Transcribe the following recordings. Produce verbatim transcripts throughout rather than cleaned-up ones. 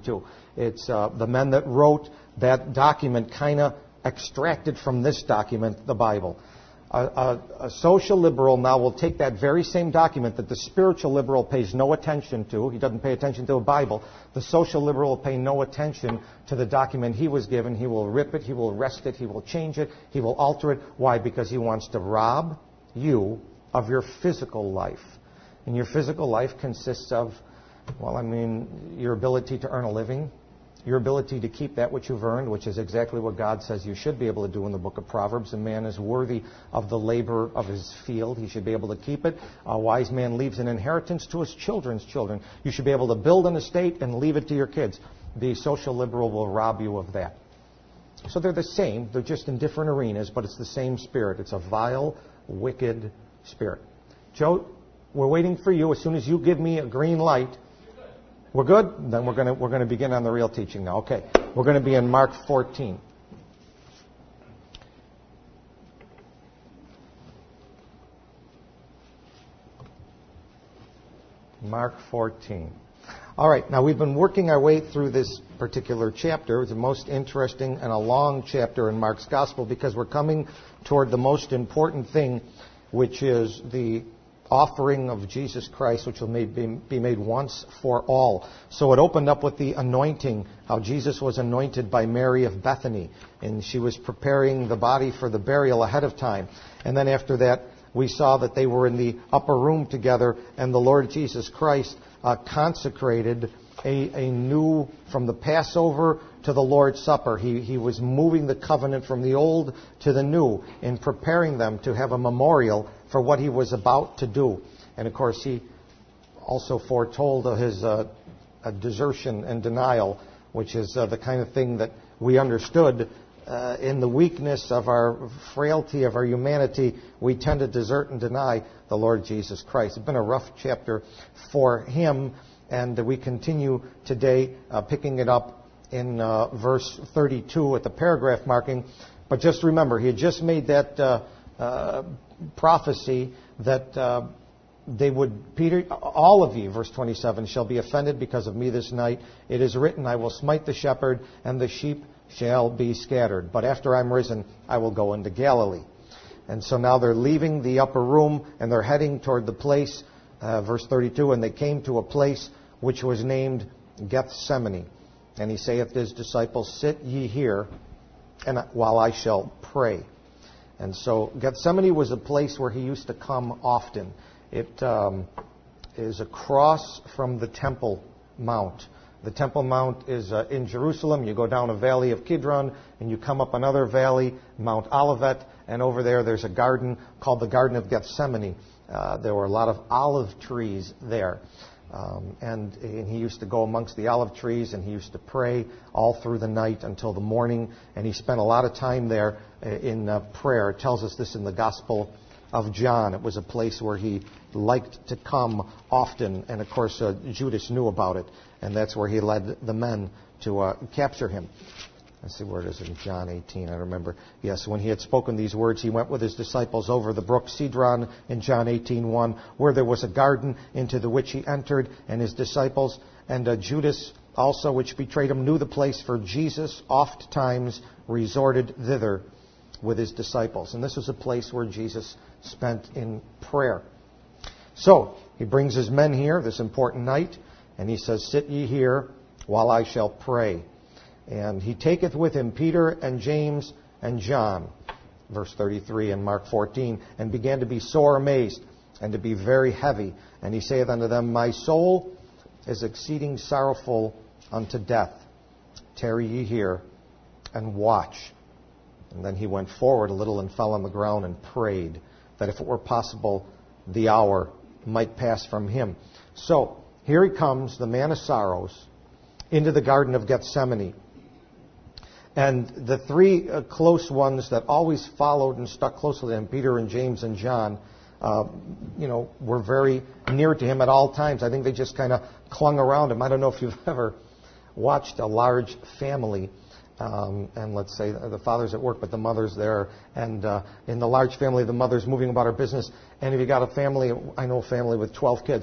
to. It's uh, the men that wrote that document kind of extracted from this document, the Bible. A, a, a social liberal now will take that very same document that the spiritual liberal pays no attention to. He doesn't pay attention to a Bible. The social liberal will pay no attention to the document he was given. He will rip it. He will wrest it. He will change it. He will alter it. Why? Because he wants to rob you of your physical life. And your physical life consists of, well, I mean, your ability to earn a living, your ability to keep that which you've earned, which is exactly what God says you should be able to do in the book of Proverbs. A man is worthy of the labor of his field. He should be able to keep it. A wise man leaves an inheritance to his children's children. You should be able to build an estate and leave it to your kids. The social liberal will rob you of that. So they're the same. They're just in different arenas, but it's the same spirit. It's a vile, wicked spirit. Joe, we're waiting for you. As soon as you give me a green light, we're good? Then we're going to we're going to begin on the real teaching now. Okay. We're going to be in Mark fourteen. Mark fourteen. All right. Now, we've been working our way through this particular chapter. It's the most interesting and a long chapter in Mark's Gospel because we're coming toward the most important thing, which is the offering of Jesus Christ, which will be made once for all. So it opened up with the anointing, how Jesus was anointed by Mary of Bethany, and she was preparing the body for the burial ahead of time. And then after that, we saw that they were in the upper room together, and the Lord Jesus Christ uh, consecrated a, a new, from the Passover to the Lord's Supper. He, he was moving the covenant from the old to the new in preparing them to have a memorial for what he was about to do. And of course, he also foretold of his uh, desertion and denial, which is uh, the kind of thing that we understood uh, in the weakness of our frailty, of our humanity. We tend to desert and deny the Lord Jesus Christ. It's been a rough chapter for him, and we continue today uh, picking it up in uh, verse thirty-two at the paragraph marking. But just remember, he had just made that uh, uh, prophecy that uh, they would, Peter, all of you, verse twenty-seven, shall be offended because of me this night. It is written, I will smite the shepherd, and the sheep shall be scattered. But after I'm risen, I will go into Galilee. And so now they're leaving the upper room, and they're heading toward the place, uh, verse thirty-two, and they came to a place which was named Gethsemane. And he saith to his disciples, sit ye here, and while I shall pray. And so Gethsemane was a place where he used to come often. It um, is across from the Temple Mount. The Temple Mount is uh, in Jerusalem. You go down a valley of Kidron, and you come up another valley, Mount Olivet, and over there there's a garden called the Garden of Gethsemane. Uh, there were a lot of olive trees there. Um, and, and he used to go amongst the olive trees, and he used to pray all through the night until the morning. And he spent a lot of time there in uh, prayer. It tells us this in the Gospel of John. It was a place where he liked to come often. And, of course, uh, Judas knew about it. And that's where he led the men to uh, capture him. Let's see where it is in John eighteen. I remember. Yes, when he had spoken these words, he went with his disciples over the brook Cedron in John eighteen one, where there was a garden into the which he entered, and his disciples. And uh, Judas also, which betrayed him, knew the place, for Jesus oft times resorted thither with his disciples. And this was a place where Jesus spent in prayer. So, he brings his men here this important night, and he says, sit ye here while I shall pray. And he taketh with him Peter and James and John, verse thirty-three in Mark fourteen, and began to be sore amazed and to be very heavy. And he saith unto them, my soul is exceeding sorrowful unto death. Tarry ye here and watch. And then he went forward a little and fell on the ground and prayed that if it were possible, the hour might pass from him. So here he comes, the man of sorrows, into the Garden of Gethsemane. And the three uh, close ones that always followed and stuck closely to him, Peter and James and John, uh, you know, were very near to him at all times. I think they just kind of clung around him. I don't know if you've ever watched a large family, um, and let's say the father's at work, but the mother's there. And uh, in the large family, the mother's moving about her business. And if you got a family, I know a family with twelve kids,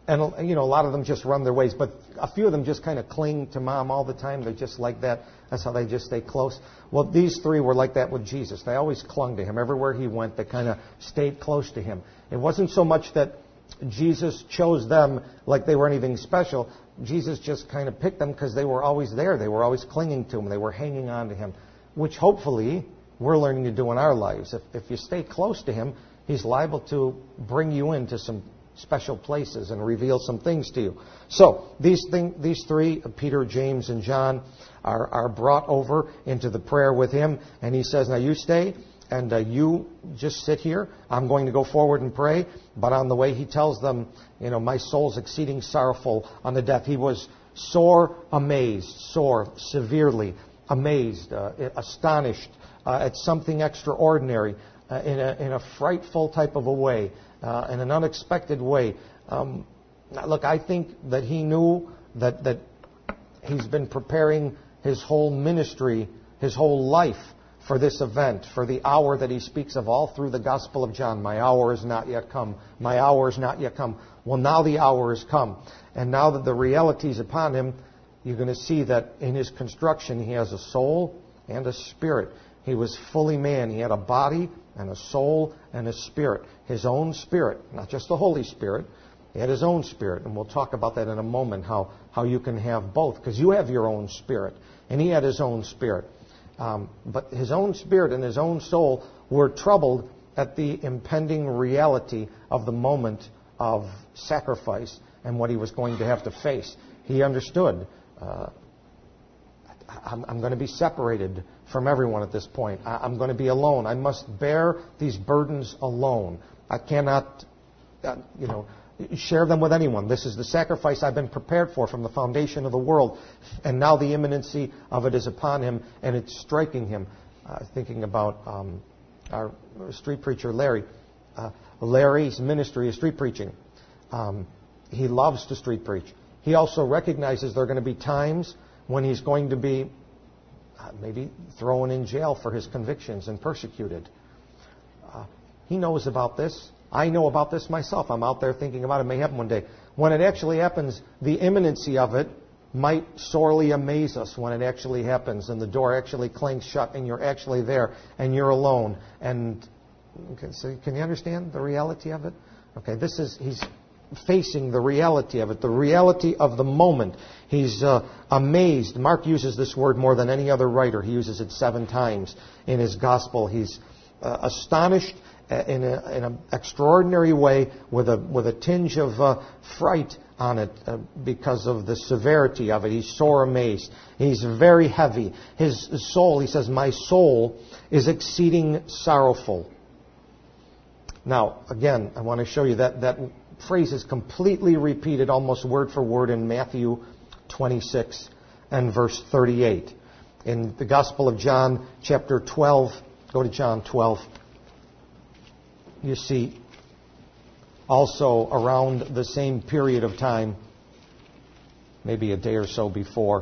And, you know, a lot of them just run their ways, but a few of them just kind of cling to Mom all the time. They're just like that. That's how they just stay close. Well, these three were like that with Jesus. They always clung to Him. Everywhere He went, they kind of stayed close to Him. It wasn't so much that Jesus chose them like they were anything special. Jesus just kind of picked them because they were always there. They were always clinging to Him. They were hanging on to Him, which hopefully we're learning to do in our lives. If, if you stay close to Him, He's liable to bring you into some special places and reveal some things to you. So these thing, these three, Peter, James, and John, are, are brought over into the prayer with Him. And He says, now you stay and uh, you just sit here. I'm going to go forward and pray. But on the way, He tells them, you know, my soul's exceeding sorrowful unto death. He was sore amazed, sore, severely amazed, uh, astonished uh, at something extraordinary uh, in, a, in a frightful type of a way. Uh, in an unexpected way. Um, look, I think that He knew that, that He's been preparing His whole ministry, His whole life for this event, for the hour that He speaks of all through the Gospel of John. My hour is not yet come. My hour is not yet come. Well, now the hour has come. And now that the reality is upon Him, you're going to see that in His construction, He has a soul and a spirit. He was fully man. He had a body and a soul and a spirit. His own spirit, not just the Holy Spirit. He had His own spirit. And we'll talk about that in a moment, how, how you can have both. Because you have your own spirit. And He had His own spirit. Um, but His own spirit and His own soul were troubled at the impending reality of the moment of sacrifice and what He was going to have to face. He understood, uh, I'm, I'm going to be separated from everyone at this point. I, I'm going to be alone. I must bear these burdens alone. I cannot, uh, you know, share them with anyone. This is the sacrifice I've been prepared for from the foundation of the world. And now the imminency of it is upon Him, and it's striking Him. Uh, thinking about um, our street preacher, Larry. Uh, Larry's ministry is street preaching. Um, he loves to street preach. He also recognizes there are going to be times when he's going to be uh, maybe thrown in jail for his convictions and persecuted. Uh, he knows about this. I know about this myself. I'm out there thinking about it. It may happen one day. When it actually happens, the imminency of it might sorely amaze us when it actually happens and the door actually clanks shut and you're actually there and you're alone. And okay, so can you understand the reality of it? Okay, this is, he's facing the reality of it, the reality of the moment. He's uh, amazed. Mark uses this word more than any other writer. He uses it seven times in his gospel. He's uh, astonished in an extraordinary way with a with a tinge of uh, fright on it uh, because of the severity of it. He's sore amazed. He's very heavy. His soul, he says, my soul is exceeding sorrowful. Now, again, I want to show you that that phrase is completely repeated almost word for word in Matthew twenty-six and verse thirty-eight. In the Gospel of John, chapter twelve, go to John twelve. You see, also around the same period of time, maybe a day or so before,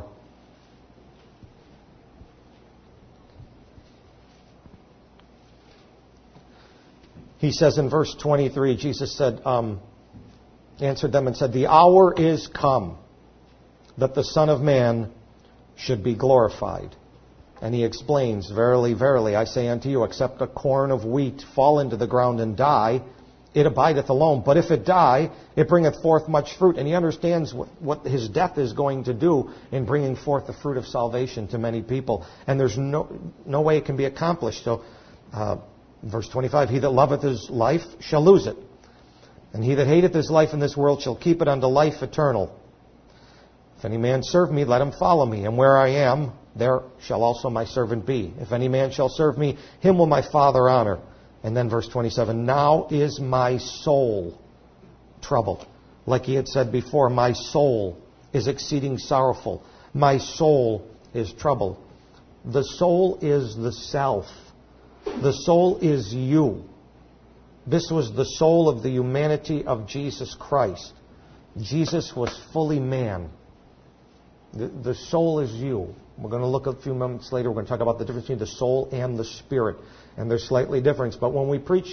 he says in verse twenty-three, Jesus said, um, answered them and said, the hour is come that the Son of Man should be glorified. And he explains, verily, verily, I say unto you, except a corn of wheat fall into the ground and die, it abideth alone. But if it die, it bringeth forth much fruit. And he understands what, what his death is going to do in bringing forth the fruit of salvation to many people. And there's no no way it can be accomplished. So, uh, verse twenty-five, he that loveth his life shall lose it. And he that hateth his life in this world shall keep it unto life eternal. If any man serve me, let him follow me. And where I am, there shall also my servant be. If any man shall serve me, him will my Father honor. And then verse twenty-seven, now is my soul troubled. Like he had said before, my soul is exceeding sorrowful. My soul is troubled. The soul is the self. The soul is you. This was the soul of the humanity of Jesus Christ. Jesus was fully man. The, the soul is you. We're going to look a few moments later. We're going to talk about the difference between the soul and the spirit. And there's slightly different. But when we preach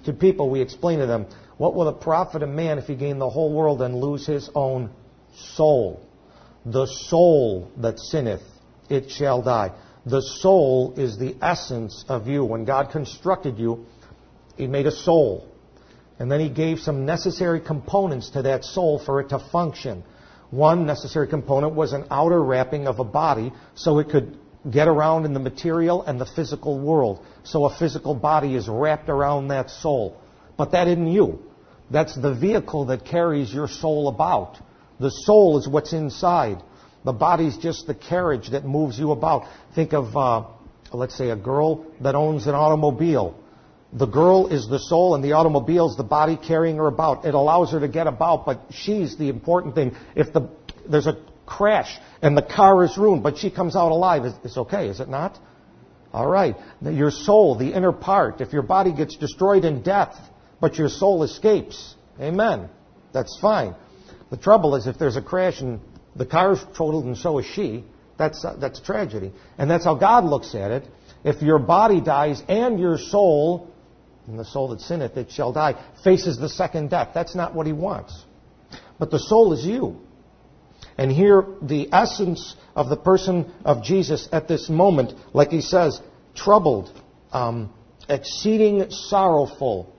to people, we explain to them, what will it profit a man if he gain the whole world and lose his own soul? The soul that sinneth, it shall die. The soul is the essence of you. When God constructed you, He made a soul. And then He gave some necessary components to that soul for it to function. One necessary component was an outer wrapping of a body so it could get around in the material and the physical world. So a physical body is wrapped around that soul. But that isn't you. That's the vehicle that carries your soul about. The soul is what's inside. The body's just the carriage that moves you about. Think of, uh, let's say, a girl that owns an automobile. The girl is the soul and the automobile is the body carrying her about. It allows her to get about, but she's the important thing. If the there's a crash and the car is ruined, but she comes out alive, it's, it's okay, is it not? All right. Your soul, the inner part, if your body gets destroyed in death, but your soul escapes, amen, that's fine. The trouble is if there's a crash and the car's totaled and so is she, that's uh, that's tragedy. And that's how God looks at it. If your body dies and your soul, and the soul that sinneth, it shall die, faces the second death. That's not what He wants. But the soul is you. And here, the essence of the person of Jesus at this moment, like He says, troubled, um, exceeding sorrowful,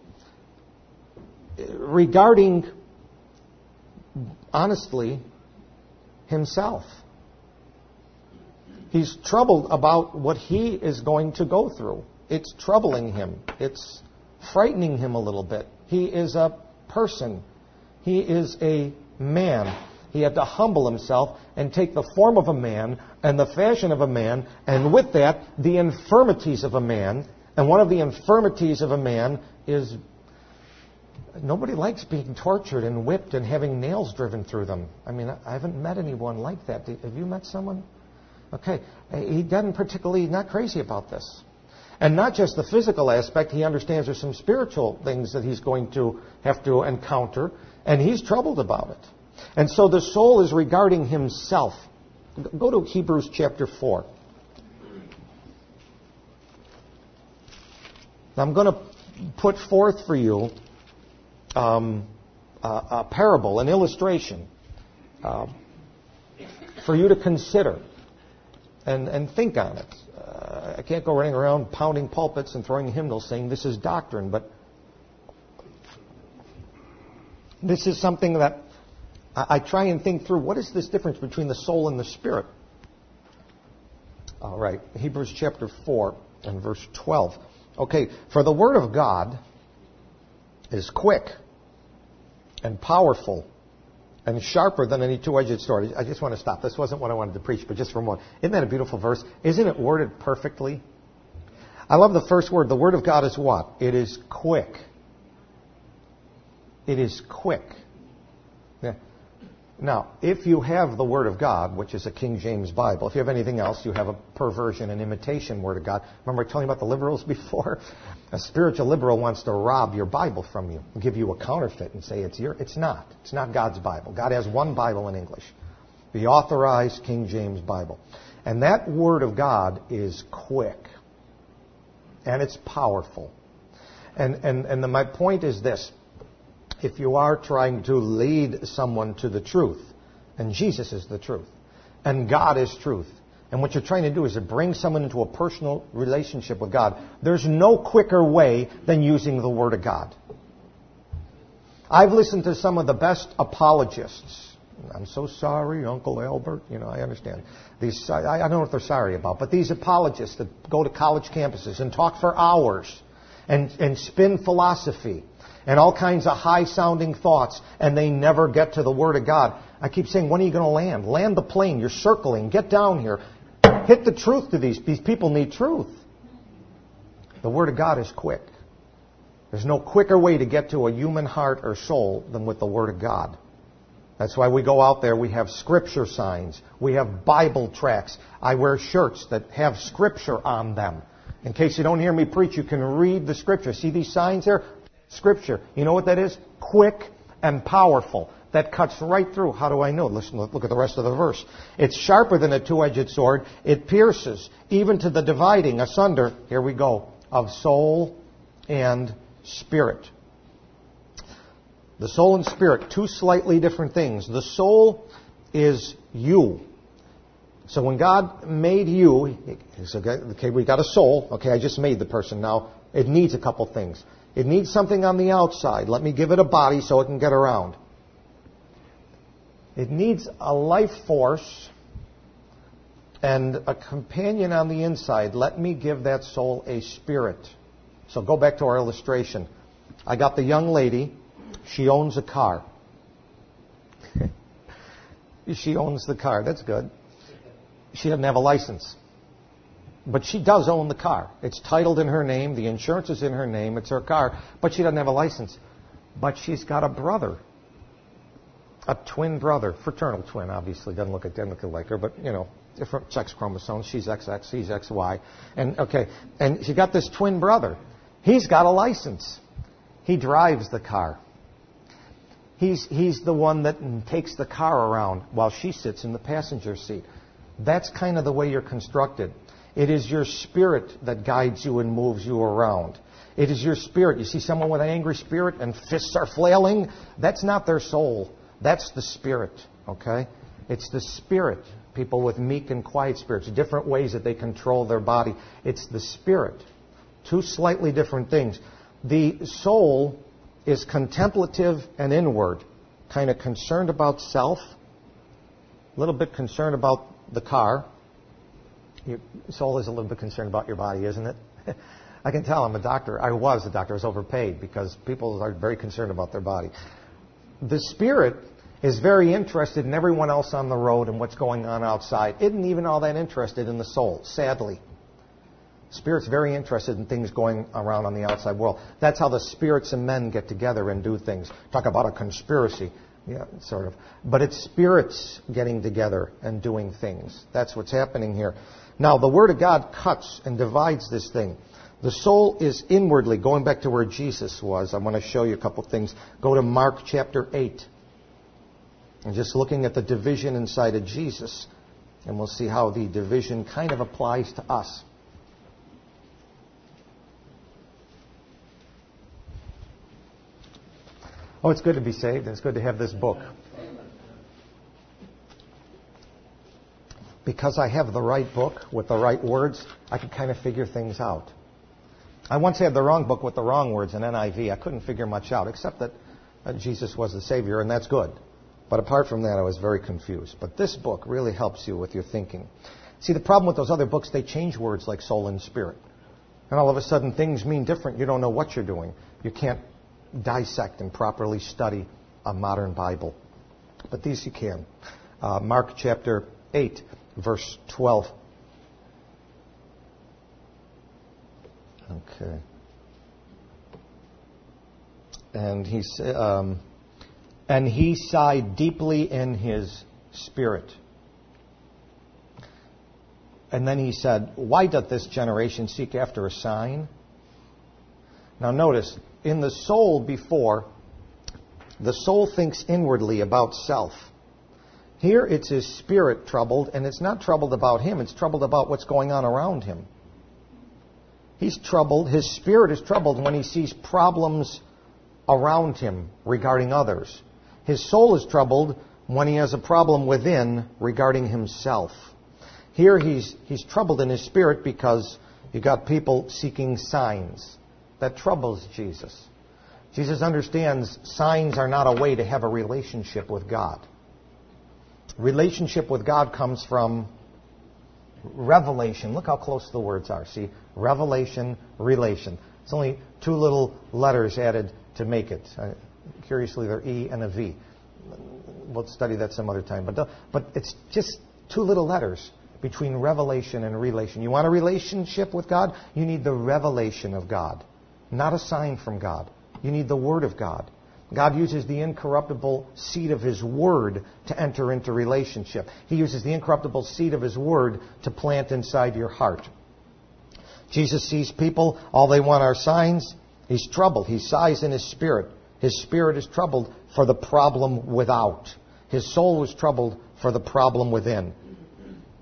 regarding, honestly, Himself. He's troubled about what He is going to go through. It's troubling Him. It's frightening Him a little bit. He is a person. He is a man. He had to humble Himself and take the form of a man and the fashion of a man, and with that, the infirmities of a man. And one of the infirmities of a man is nobody likes being tortured and whipped and having nails driven through them. I mean, I haven't met anyone like that. Have you met someone? Okay. He doesn't particularly, not crazy about this. And not just the physical aspect. He understands there's some spiritual things that he's going to have to encounter. And he's troubled about it. And so the soul is regarding himself. Go to Hebrews chapter four. Now I'm going to put forth for you Um, a, a parable, an illustration, uh, for you to consider and, and think on it. Uh, I can't go running around pounding pulpits and throwing hymnals saying this is doctrine, but this is something that I, I try and think through. What is this difference between the soul and the spirit? All right, Hebrews chapter four and verse twelve. Okay, for the word of God is quick and powerful and sharper than any two-edged sword. I just want to stop. This wasn't what I wanted to preach, but just for a moment. Isn't that a beautiful verse? Isn't it worded perfectly? I love the first word. The word of God is what? It is quick. It is quick. Yeah. Now, if you have the Word of God, which is a King James Bible, if you have anything else, you have a perversion, an imitation Word of God. Remember I told you about the liberals before? A spiritual liberal wants to rob your Bible from you, give you a counterfeit and say it's your. It's not. It's not God's Bible. God has one Bible in English, the authorized King James Bible. And that Word of God is quick. And it's powerful. And, and, and the, my point is this. If you are trying to lead someone to the truth, and Jesus is the truth, and God is truth, and what you're trying to do is to bring someone into a personal relationship with God, there's no quicker way than using the Word of God. I've listened to some of the best apologists. I'm so sorry, Uncle Albert. You know, I understand. These, I, I don't know what they're sorry about, but these apologists that go to college campuses and talk for hours and, and spin philosophy and all kinds of high-sounding thoughts, and they never get to the Word of God. I keep saying, when are you going to land? Land the plane. You're circling. Get down here. Hit the truth to these. These people need truth. The Word of God is quick. There's no quicker way to get to a human heart or soul than with the Word of God. That's why we go out there. We have Scripture signs. We have Bible tracts. I wear shirts that have Scripture on them. In case you don't hear me preach, you can read the Scripture. See these signs there? Scripture. You know what that is? Quick and powerful. That cuts right through. How do I know? Listen, look at the rest of the verse. It's sharper than a two-edged sword. It pierces even to the dividing asunder, here we go, of soul and spirit. The soul and spirit, two slightly different things. The soul is you. So when God made you, he said, okay, we got a soul. Okay, I just made the person. Now, it needs a couple things. It needs something on the outside. Let me give it a body so it can get around. It needs a life force and a companion on the inside. Let me give that soul a spirit. So go back to our illustration. I got the young lady. She owns a car. She owns the car. That's good. She doesn't have a license. But she does own the car. It's titled in her name. The insurance is in her name. It's her car. But she doesn't have a license. But she's got a brother. A twin brother. Fraternal twin, obviously. Doesn't look identical like her. But, you know, different sex chromosomes. She's X X. He's X Y. And, okay. And she got this twin brother. He's got a license. He drives the car. He's, he's the one that takes the car around while she sits in the passenger seat. That's kind of the way you're constructed. It is your spirit that guides you and moves you around. It is your spirit. You see someone with an angry spirit and fists are flailing? That's not their soul. That's the spirit, okay? It's the spirit. People with meek and quiet spirits, different ways that they control their body. It's the spirit. Two slightly different things. The soul is contemplative and inward, kind of concerned about self, a little bit concerned about the car. Your soul is a little bit concerned about your body, isn't it? I can tell. I'm a doctor. I was a doctor. I was overpaid because people are very concerned about their body. The spirit is very interested in everyone else on the road and what's going on outside. Isn't even all that interested in the soul, sadly. Spirit's very interested in things going around on the outside world. That's how the spirits and men get together and do things. Talk about a conspiracy. Yeah, sort of. But it's spirits getting together and doing things. That's what's happening here. Now, the Word of God cuts and divides this thing. The soul is inwardly, going back to where Jesus was. I want to show you a couple things. Go to Mark chapter eight. And just looking at the division inside of Jesus. And we'll see how the division kind of applies to us. Oh, it's good to be saved, and it's good to have this book. Because I have the right book with the right words, I can kind of figure things out. I once had the wrong book with the wrong words in N I V. I couldn't figure much out, except that uh, Jesus was the Savior, and that's good. But apart from that, I was very confused. But this book really helps you with your thinking. See, the problem with those other books, they change words like soul and spirit. And all of a sudden, things mean different. You don't know what you're doing. You can't dissect and properly study a modern Bible. But these you can. Uh, Mark chapter eight, verse twelve. Okay. And he um, and he sighed deeply in his spirit. And then he said, "Why doth this generation seek after a sign?" Now notice, in the soul before, the soul thinks inwardly about self. Here it's his spirit troubled, and it's not troubled about him, it's troubled about what's going on around him. He's troubled, his spirit is troubled when he sees problems around him regarding others. His soul is troubled when he has a problem within regarding himself. Here he's he's troubled in his spirit because you got people seeking signs. That troubles Jesus. Jesus understands signs are not a way to have a relationship with God. Relationship with God comes from revelation. Look how close the words are. See, revelation, relation. It's only two little letters added to make it. Uh, curiously, they're E and a V. We'll study that some other time. But the, but it's just two little letters between revelation and relation. You want a relationship with God? You need the revelation of God. Not a sign from God. You need the Word of God. God uses the incorruptible seed of His Word to enter into relationship. He uses the incorruptible seed of His Word to plant inside your heart. Jesus sees people, all they want are signs. He's troubled. He sighs in His spirit. His spirit is troubled for the problem without. His soul was troubled for the problem within.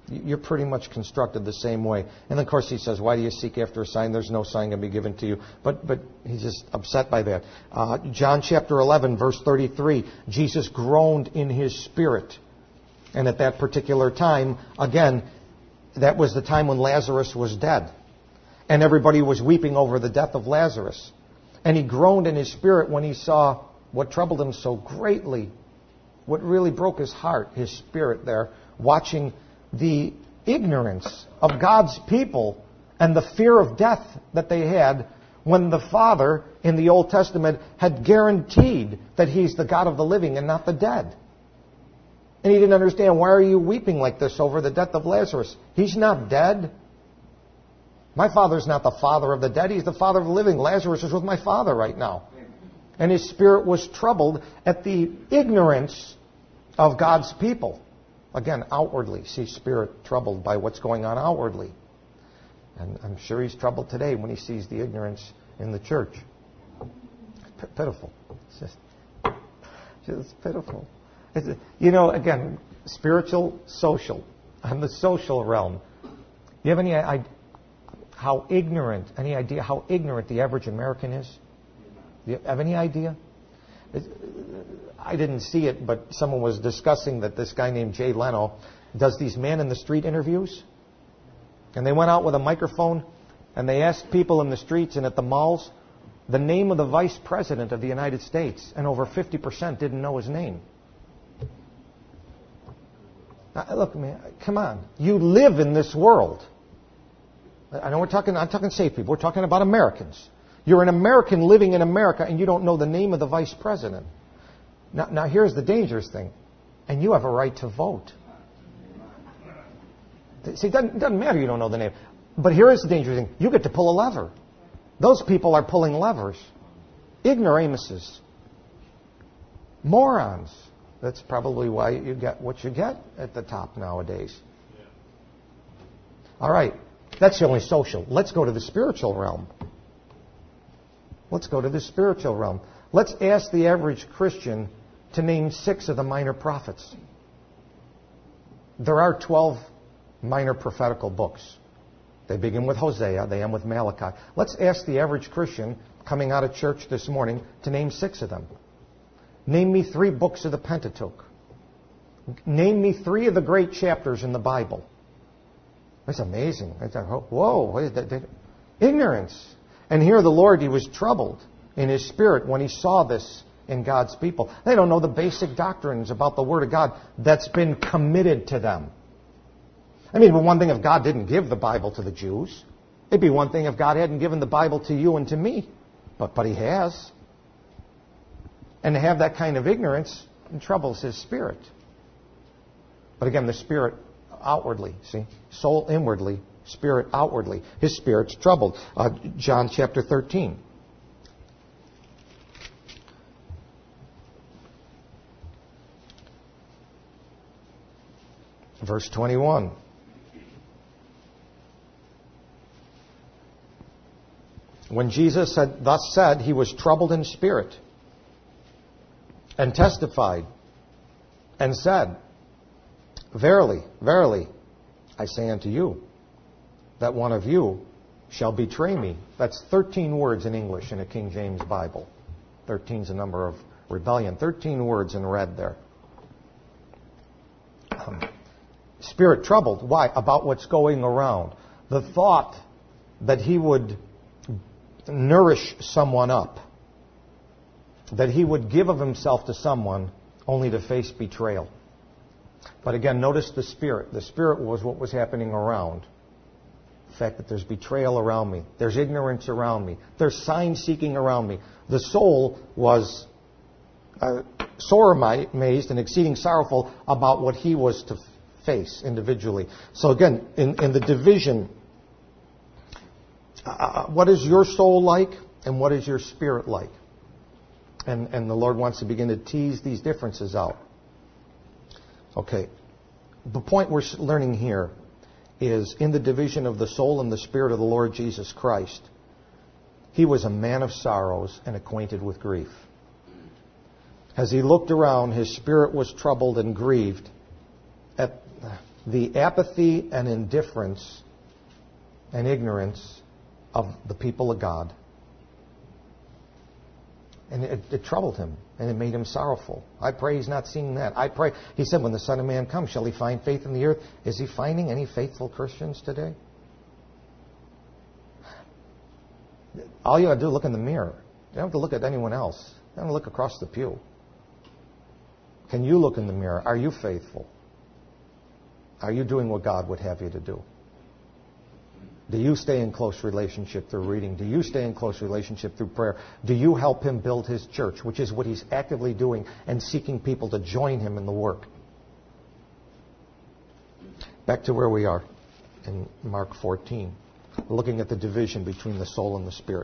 You're pretty much constructed the same way. And then, of course, he says, why do you seek after a sign? There's no sign going to be given to you. But but he's just upset by that. Uh, John chapter eleven, verse thirty-three, Jesus groaned in his spirit. And at that particular time, again, that was the time when Lazarus was dead. And everybody was weeping over the death of Lazarus. And he groaned in his spirit when he saw what troubled him so greatly. What really broke his heart, his spirit there, watching the ignorance of God's people and the fear of death that they had when the Father in the Old Testament had guaranteed that He's the God of the living and not the dead. And he didn't understand, why are you weeping like this over the death of Lazarus? He's not dead. My Father's not the Father of the dead. He's the Father of the living. Lazarus is with my Father right now. And his spirit was troubled at the ignorance of God's people. Again, outwardly, see spirit troubled by what's going on outwardly. And I'm sure he's troubled today when he sees the ignorance in the church. P- pitiful. It's just, just pitiful. It's, you know, again, spiritual, social. On the social realm, you have any idea how ignorant, any idea how ignorant the average American is? Do you have any idea? It's, I didn't see it, but someone was discussing that this guy named Jay Leno does these man-in-the-street interviews. And they went out with a microphone and they asked people in the streets and at the malls the name of the vice president of the United States. And over fifty percent didn't know his name. Now, look, man, come on. You live in this world. I know we're talking, I'm talking safe people. We're talking about Americans. You're an American living in America and you don't know the name of the vice president. Now, now here's the dangerous thing. And you have a right to vote. See, it doesn't, it doesn't matter you don't know the name. But here is the dangerous thing. You get to pull a lever. Those people are pulling levers. Ignoramuses. Morons. That's probably why you get what you get at the top nowadays. Yeah. All right. That's the only social. Let's go to the spiritual realm. Let's go to the spiritual realm. Let's ask the average Christian to name six of the minor prophets. There are twelve minor prophetical books. They begin with Hosea, they end with Malachi. Let's ask the average Christian coming out of church this morning to name six of them. Name me three books of the Pentateuch. Name me three of the great chapters in the Bible. That's amazing. Whoa, ignorance. And here the Lord, He was troubled in His spirit when He saw this in God's people. They don't know the basic doctrines about the Word of God that's been committed to them. I mean, but one thing if God didn't give the Bible to the Jews. It'd be one thing if God hadn't given the Bible to you and to me. But, but He has. And to have that kind of ignorance troubles His spirit. But again, the spirit outwardly, see? Soul inwardly, spirit outwardly. His spirit's troubled. Uh, John chapter thirteen. Verse twenty-one. When Jesus had thus said, He was troubled in spirit and testified and said, Verily, verily, I say unto you, that one of you shall betray me. That's thirteen words in English in a King James Bible. thirteen is the number of rebellion. thirteen words in red there. Um, spirit troubled. Why? About what's going around. The thought that he would nourish someone up, that he would give of himself to someone only to face betrayal. But again, notice the spirit. The spirit was what was happening around. The fact that there's betrayal around me. There's ignorance around me. There's sign-seeking around me. The soul was uh, sore amazed and exceeding sorrowful about what he was to face individually. So again, in, in the division, uh, what is your soul like and what is your spirit like? And, and the Lord wants to begin to tease these differences out. Okay. The point we're learning here is in the division of the soul and the spirit of the Lord Jesus Christ, He was a man of sorrows and acquainted with grief. As He looked around, His spirit was troubled and grieved at the apathy and indifference and ignorance of the people of God. And it, it troubled him, and it made him sorrowful. I pray he's not seeing that. I pray, he said, when the Son of Man comes, shall he find faith in the earth? Is he finding any faithful Christians today? All you have to do is look in the mirror. You don't have to look at anyone else. You don't have to look across the pew. Can you look in the mirror? Are you faithful? Are you doing what God would have you to do? Do you stay in close relationship through reading? Do you stay in close relationship through prayer? Do you help him build his church, which is what he's actively doing, and seeking people to join him in the work? Back to where we are in Mark fourteen, looking at the division between the soul and the spirit.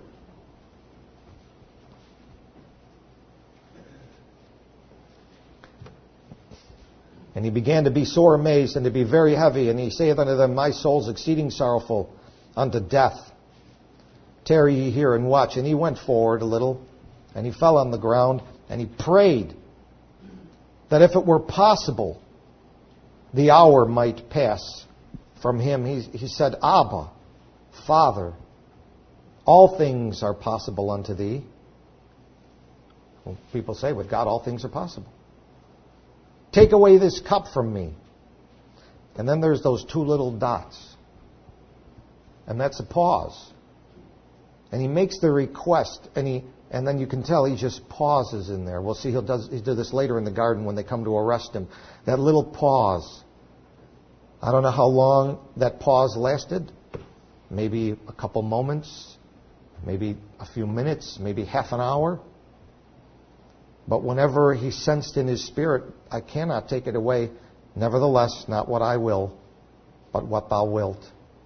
And he began to be sore amazed and to be very heavy, and he saith unto them, My soul is exceeding sorrowful unto death. Tarry ye here and watch. And he went forward a little, and he fell on the ground, and he prayed that if it were possible, the hour might pass from him. He, he said, Abba, Father, all things are possible unto thee. Well, people say, with God all things are possible. Take away this cup from me. And then there's those two little dots. And that's a pause. And he makes the request, and he and then you can tell he just pauses in there. We'll see he'll does he'll do this later in the garden when they come to arrest him. That little pause. I don't know how long that pause lasted. Maybe a couple moments, maybe a few minutes, maybe half an hour. But whenever he sensed in his spirit, I cannot take it away. Nevertheless, not what I will, but what thou wilt.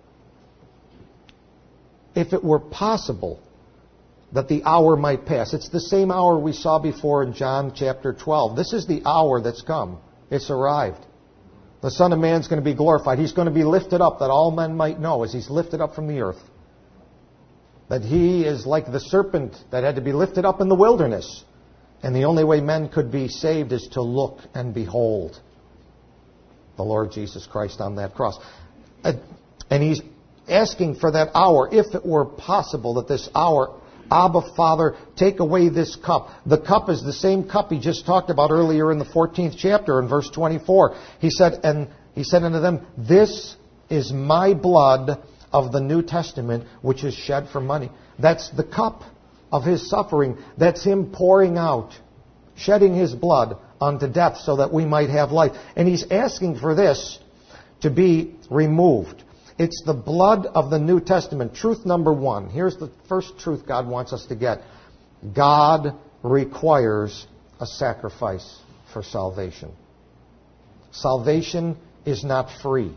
If it were possible that the hour might pass. It's the same hour we saw before in John chapter twelve. This is the hour that's come. It's arrived. The Son of Man's going to be glorified. He's going to be lifted up that all men might know as he's lifted up from the earth. That he is like the serpent that had to be lifted up in the wilderness. And the only way men could be saved is to look and behold the Lord Jesus Christ on that cross. And he's asking for that hour, if it were possible that this hour, Abba, Father, take away this cup. The cup is the same cup he just talked about earlier in the fourteenth chapter in verse twenty-four. He said, and he said unto them, This is my blood of the New Testament, which is shed for money. That's the cup of his suffering. That's him pouring out, shedding his blood unto death so that we might have life. And he's asking for this to be removed. It's the blood of the New Testament. Truth number one. Here's the first truth God wants us to get. God requires a sacrifice for salvation. Salvation is not free.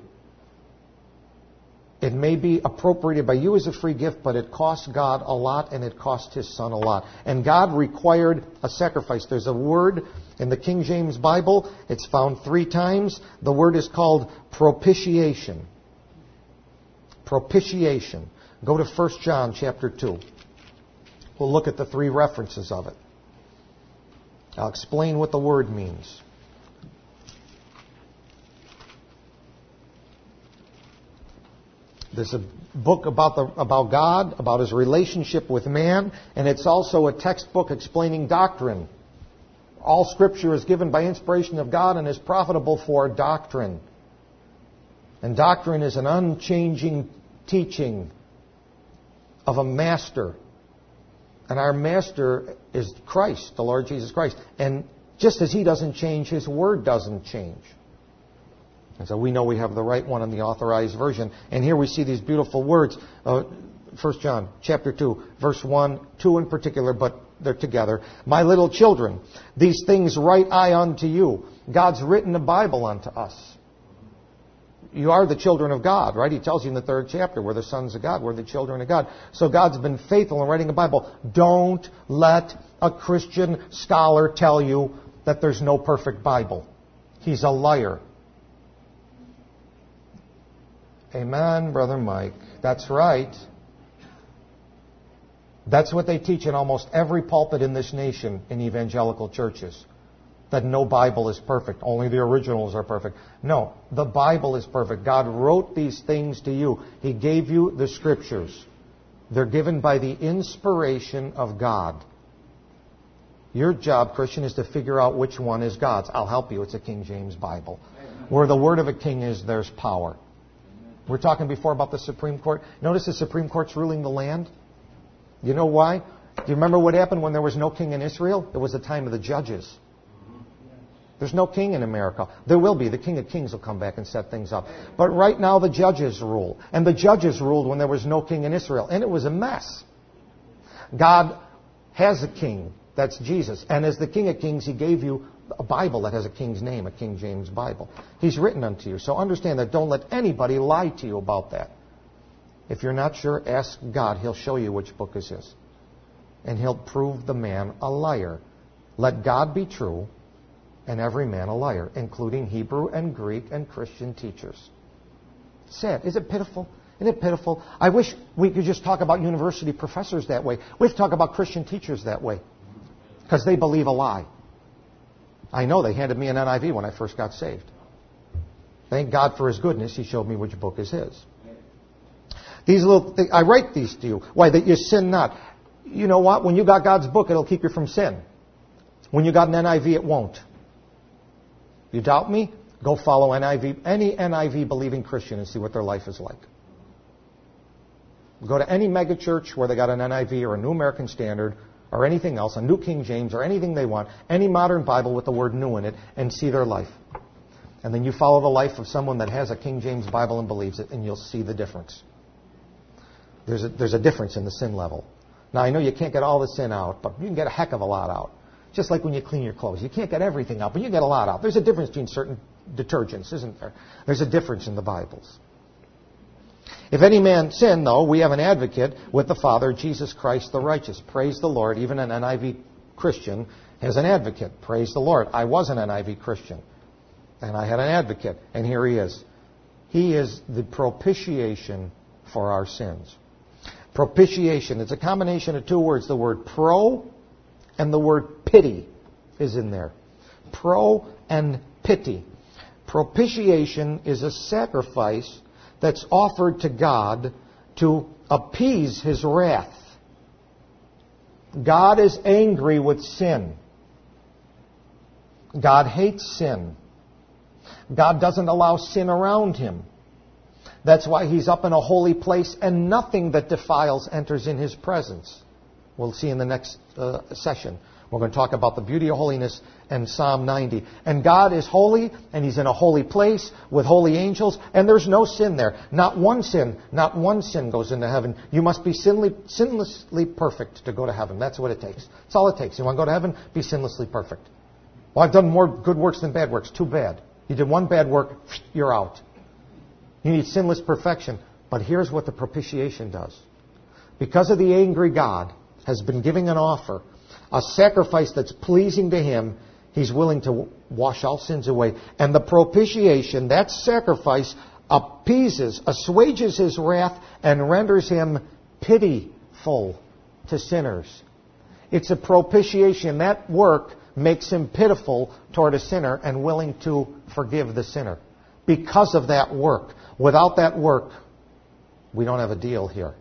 It may be appropriated by you as a free gift, but it costs God a lot, and it cost His Son a lot. And God required a sacrifice. There's a word in the King James Bible. It's found three times. The word is called propitiation. Propitiation. Go to First John chapter two. We'll look at the three references of it. I'll explain what the word means. There's a book about the about God, about His relationship with man, and it's also a textbook explaining doctrine. All Scripture is given by inspiration of God and is profitable for doctrine. And doctrine is an unchanging teaching of a master. And our master is Christ, the Lord Jesus Christ. And just as He doesn't change, His Word doesn't change. And so we know we have the right one in the Authorized Version. And here we see these beautiful words. Uh, First John chapter two, verse one, two in particular, but they're together. My little children, these things write I unto you. God's written a Bible unto us. You are the children of God, right? He tells you in the third chapter, we're the sons of God, we're the children of God. So God's been faithful in writing a Bible. Don't let a Christian scholar tell you that there's no perfect Bible. He's a liar. Amen, Brother Mike. That's right. That's what they teach in almost every pulpit in this nation in evangelical churches. that no Bible is perfect. Only the originals are perfect. No, the Bible is perfect. God wrote these things to you. He gave you the Scriptures. They're given by the inspiration of God. Your job, Christian, is to figure out which one is God's. I'll help you. It's a King James Bible. Where the word of a king is, there's power. We're talking before about the Supreme Court. Notice the Supreme Court's ruling the land. You know why? Do you remember what happened when there was no king in Israel? It was the time of the judges. There's no king in America. There will be. The King of Kings will come back and set things up. But right now the judges rule. And the judges ruled when there was no king in Israel. And it was a mess. God has a king. That's Jesus. And as the King of Kings, He gave you a Bible that has a king's name, a King James Bible. He's written unto you. So understand that. Don't let anybody lie to you about that. If you're not sure, ask God. He'll show you which book is His. And He'll prove the man a liar. Let God be true and every man a liar, including Hebrew and Greek and Christian teachers. Sad. Is it pitiful? Isn't it pitiful? I wish we could just talk about university professors that way. We have to talk about Christian teachers that way. Because they believe a lie. I know they handed me an N I V when I first got saved. Thank God for His goodness. He showed me which book is His. These little things, I write these to you. Why? That you sin not. You know what? When you got God's book, it'll keep you from sin. When you got an N I V, it won't. You doubt me? Go follow N I V, any N I V believing Christian and see what their life is like. Go to any mega church where they got an N I V or a New American Standard or anything else, a New King James or anything they want, any modern Bible with the word new in it, and see their life. And then you follow the life of someone that has a King James Bible and believes it, and you'll see the difference. There's a, there's a difference in the sin level. Now, I know you can't get all the sin out, but you can get a heck of a lot out. Just like when you clean your clothes. You can't get everything out, but you get a lot out. There's a difference between certain detergents, isn't there? There's a difference in the Bibles. If any man sin, though, we have an advocate with the Father, Jesus Christ the righteous. Praise the Lord. Even an N I V Christian has an advocate. Praise the Lord. I was an N I V Christian, and I had an advocate, and here he is. He is the propitiation for our sins. Propitiation. It's a combination of two words. The word pro and the word pity is in there. Pro and pity. Propitiation is a sacrifice that's offered to God to appease His wrath. God is angry with sin. God hates sin. God doesn't allow sin around Him. That's why He's up in a holy place and nothing that defiles enters in His presence. We'll see in the next uh, session. We're going to talk about the beauty of holiness and Psalm ninety. And God is holy, and He's in a holy place with holy angels, and there's no sin there. Not one sin, not one sin goes into heaven. You must be sinly, sinlessly perfect to go to heaven. That's what it takes. That's all it takes. You want to go to heaven? Be sinlessly perfect. Well, I've done more good works than bad works. Too bad. You did one bad work, you're out. You need sinless perfection. But here's what the propitiation does. Because of the angry God has been giving an offer, a sacrifice that's pleasing to Him, He's willing to wash all sins away. And the propitiation, that sacrifice, appeases, assuages His wrath, and renders Him pitiful to sinners. It's a propitiation. That work makes Him pitiful toward a sinner and willing to forgive the sinner. Because of that work. Without that work, we don't have a deal here.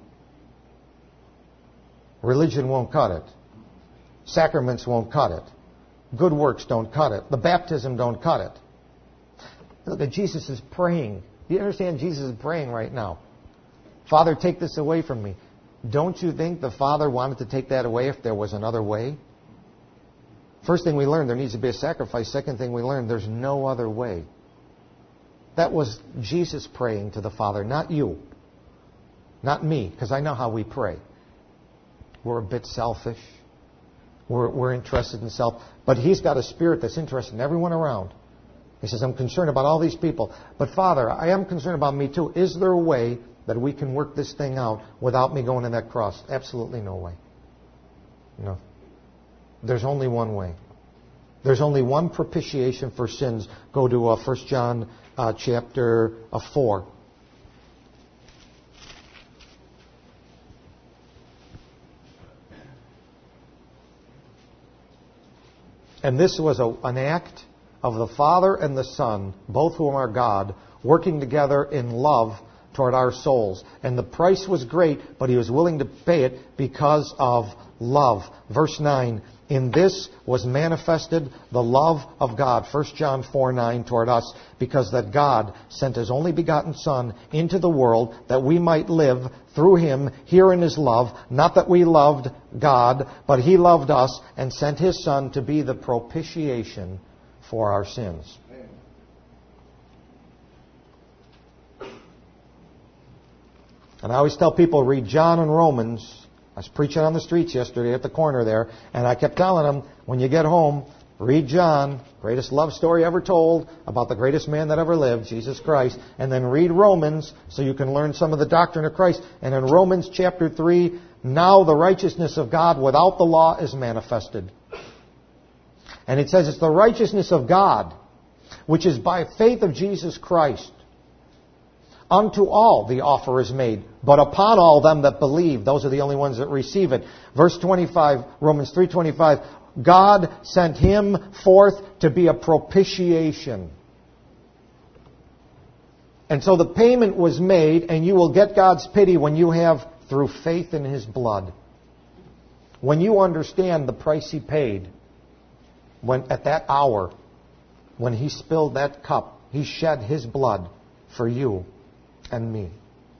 Religion won't cut it. Sacraments won't cut it. Good works don't cut it. The baptism don't cut it. Look at Jesus is praying. Do you understand? Jesus is praying right now. Father, take this away from me. Don't you think the Father wanted to take that away if there was another way? First thing we learned, there needs to be a sacrifice. Second thing we learned, there's no other way. That was Jesus praying to the Father, not you. Not me, because I know how we pray. We're a bit selfish. We're, we're interested in self. But He's got a spirit that's interested in everyone around. He says, I'm concerned about all these people. But Father, I am concerned about me too. Is there a way that we can work this thing out without me going to that cross? Absolutely no way. No. There's only one way. There's only one propitiation for sins. Go to uh, First John uh, chapter uh, four. And this was a, an act of the Father and the Son, both whom are God, working together in love toward our souls. And the price was great, but He was willing to pay it because of love. Verse nine, in this was manifested the love of God, First John four nine, toward us, because that God sent His only begotten Son into the world that we might live through Him here in His love. Not that we loved God, but He loved us and sent His Son to be the propitiation for our sins. And I always tell people, read John and Romans. I was preaching on the streets yesterday at the corner there, and I kept telling them, when you get home, read John, greatest love story ever told, about the greatest man that ever lived, Jesus Christ, and then read Romans so you can learn some of the doctrine of Christ. And in Romans chapter three, now the righteousness of God without the law is manifested. And it says it's the righteousness of God, which is by faith of Jesus Christ. Unto all the offer is made, but upon all them that believe. Those are the only ones that receive it. Verse twenty-five, Romans three twenty-five, God sent Him forth to be a propitiation. And so the payment was made, and you will get God's pity when you have, through faith in His blood. When you understand the price He paid, when at that hour, when He spilled that cup, He shed His blood for you and me.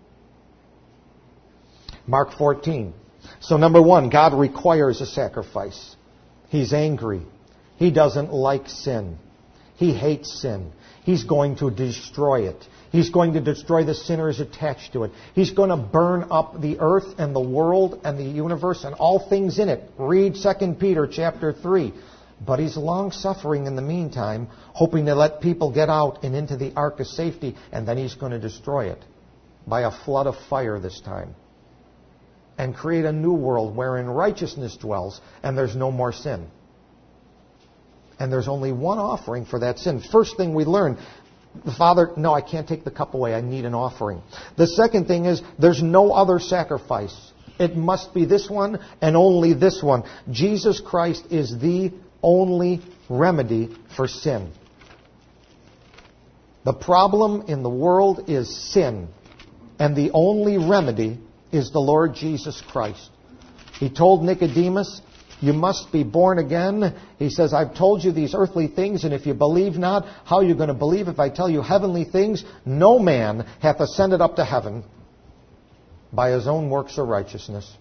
Mark fourteen. So number one, God requires a sacrifice. He's angry. He doesn't like sin. He hates sin. He's going to destroy it. He's going to destroy the sinners attached to it. He's going to burn up the earth and the world and the universe and all things in it. Read Second Peter chapter three. But He's long-suffering in the meantime, hoping to let people get out and into the ark of safety, and then He's going to destroy it by a flood of fire this time. And create a new world wherein righteousness dwells, and there's no more sin. And there's only one offering for that sin. First thing we learn, the Father, no, I can't take the cup away, I need an offering. The second thing is, there's no other sacrifice. It must be this one and only this one. Jesus Christ is the only remedy for sin. The problem in the world is sin, and the only remedy is the Lord Jesus Christ. He told Nicodemus, you must be born again. He says, I've told you these earthly things, and if you believe not, how are you going to believe if I tell you heavenly things? No man hath ascended up to heaven by his own works of righteousness.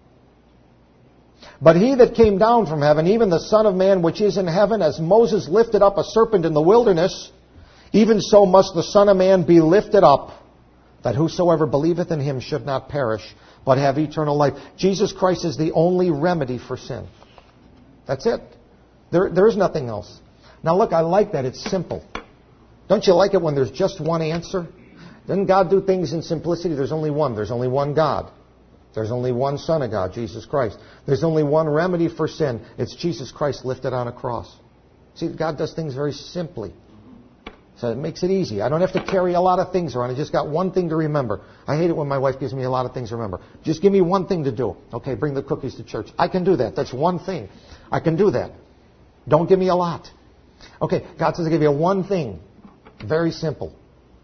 But He that came down from heaven, even the Son of Man which is in heaven, as Moses lifted up a serpent in the wilderness, even so must the Son of Man be lifted up, that whosoever believeth in Him should not perish, but have eternal life. Jesus Christ is the only remedy for sin. That's it. There, there is nothing else. Now look, I like that. It's simple. Don't you like it when there's just one answer? Doesn't God do things in simplicity? There's only one. There's only one God. There's only one Son of God, Jesus Christ. There's only one remedy for sin. It's Jesus Christ lifted on a cross. See, God does things very simply. So it makes it easy. I don't have to carry a lot of things around. I just got one thing to remember. I hate it when my wife gives me a lot of things to remember. Just give me one thing to do. Okay, bring the cookies to church. I can do that. That's one thing. I can do that. Don't give me a lot. Okay, God says I give you one thing. Very simple.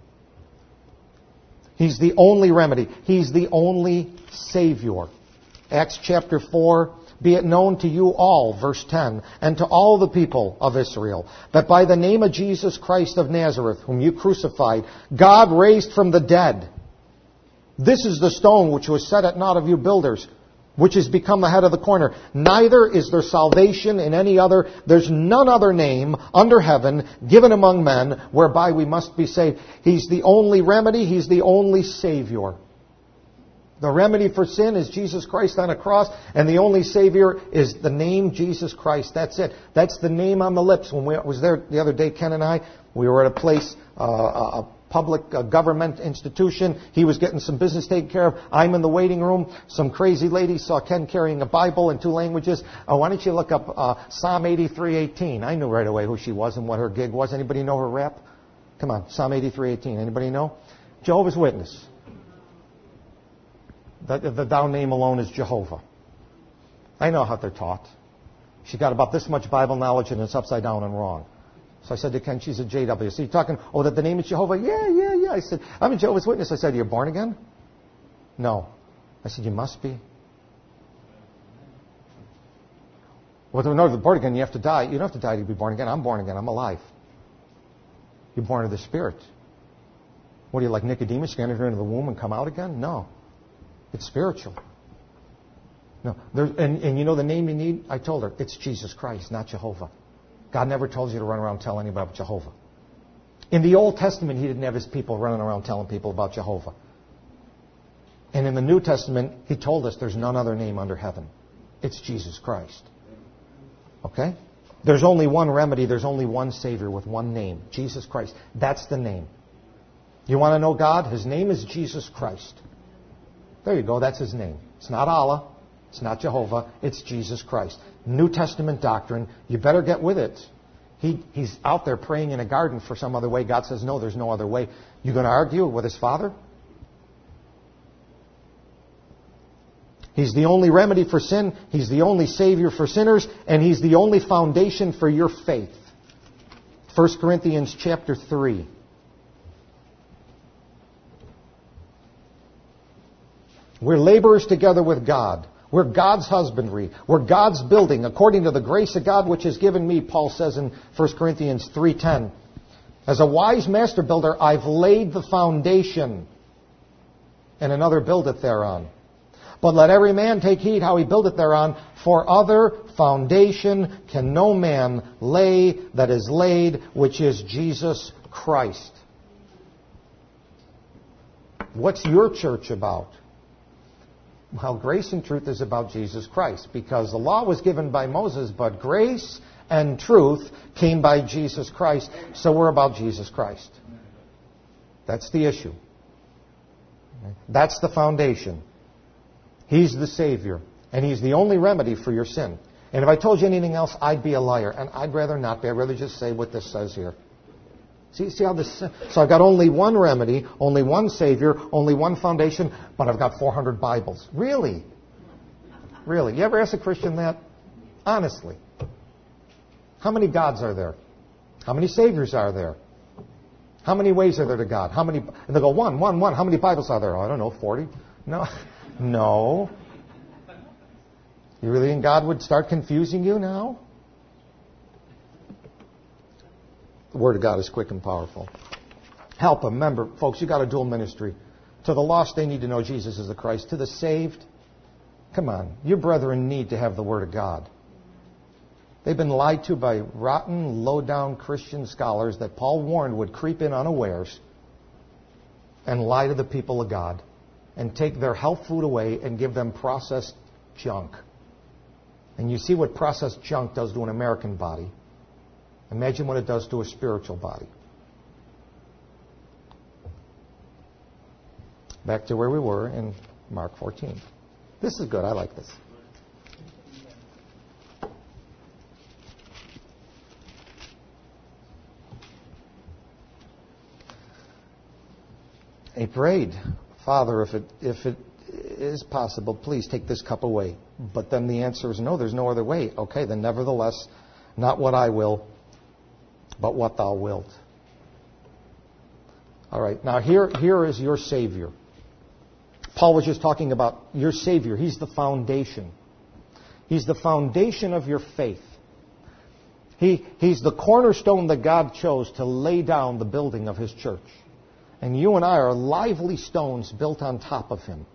He's the only remedy. He's the only Savior. Acts chapter four, be it known to you all, verse ten, and to all the people of Israel, that by the name of Jesus Christ of Nazareth, whom you crucified, God raised from the dead. This is the stone which was set at naught of you builders, which has become the head of the corner. Neither is there salvation in any other. There's none other name under heaven given among men whereby we must be saved. He's the only remedy. He's the only Savior. The remedy for sin is Jesus Christ on a cross, and the only Savior is the name Jesus Christ. That's it. That's the name on the lips. When we was there the other day, Ken and I, we were at a place, uh, a public uh, government institution. He was getting some business taken care of. I'm in the waiting room. Some crazy lady saw Ken carrying a Bible in two languages. Uh, why don't you look up uh, Psalm eighty-three eighteen? I knew right away who she was and what her gig was. Anybody know her rap? Come on, Psalm eighty-three eighteen. Anybody know? Jehovah's Witness. The, the thou name alone is Jehovah. I know how they're taught. She's got about this much Bible knowledge and it's upside down and wrong. So I said to Ken, she's a J W. So you're talking, oh, that the name is Jehovah? Yeah, yeah, yeah. I said, I'm a Jehovah's Witness. I said, you're born again? No. I said, you must be. Well, to know if you're born again, you have to die. You don't have to die to be born again. I'm born again. I'm alive. You're born of the Spirit. What are you, like Nicodemus, you enter into the womb and come out again? No. It's spiritual. No. There's, and, and you know the name you need? I told her, it's Jesus Christ, not Jehovah. God never told you to run around and tell anybody about Jehovah. In the Old Testament, He didn't have His people running around telling people about Jehovah. And in the New Testament, He told us there's none other name under heaven. It's Jesus Christ. Okay? There's only one remedy. There's only one Savior with one name. Jesus Christ. That's the name. You want to know God? His name is Jesus Christ. There you go. That's His name. It's not Allah. It's not Jehovah. It's Jesus Christ. New Testament doctrine. You better get with it. He, he's out there praying in a garden for some other way. God says, no, there's no other way. You going to argue with His Father? He's the only remedy for sin. He's the only Savior for sinners. And He's the only foundation for your faith. First Corinthians chapter three. We're laborers together with God. We're God's husbandry. We're God's building. According to the grace of God which has given me, Paul says in First Corinthians three ten. As a wise master builder, I've laid the foundation, and another buildeth thereon. But let every man take heed how he buildeth thereon, for other foundation can no man lay that is laid, which is Jesus Christ. What's your church about? Well, grace and truth is about Jesus Christ, because the law was given by Moses, but grace and truth came by Jesus Christ, so we're about Jesus Christ. That's the issue. That's the foundation. He's the Savior, and He's the only remedy for your sin. And if I told you anything else, I'd be a liar, and I'd rather not be. I'd rather just say what this says here. See, see how this... So I've got only one remedy, only one Savior, only one foundation, but I've got four hundred Bibles. Really? Really? You ever ask a Christian that? Honestly. How many gods are there? How many Saviors are there? How many ways are there to God? How many... And they go, one, one, one. How many Bibles are there? Oh, I don't know, forty? No. No. You really think God would start confusing you now? The Word of God is quick and powerful. Help them. Remember, folks, you got a dual ministry. To the lost, they need to know Jesus is the Christ. To the saved, come on. Your brethren need to have the Word of God. They've been lied to by rotten, low-down Christian scholars that Paul warned would creep in unawares and lie to the people of God and take their health food away and give them processed junk. And you see what processed junk does to an American body. Imagine what it does to a spiritual body. Back to where we were in Mark fourteen. This is good. I like this. He prayed, Father, if it, if it is possible, please take this cup away. But then the answer is no, there's no other way. Okay, then nevertheless, not what I will, but what thou wilt. All right, now here, here is your Savior. Paul was just talking about your Savior. He's the foundation. He's the foundation of your faith. He, he's the cornerstone that God chose to lay down the building of His church. And you and I are lively stones built on top of Him.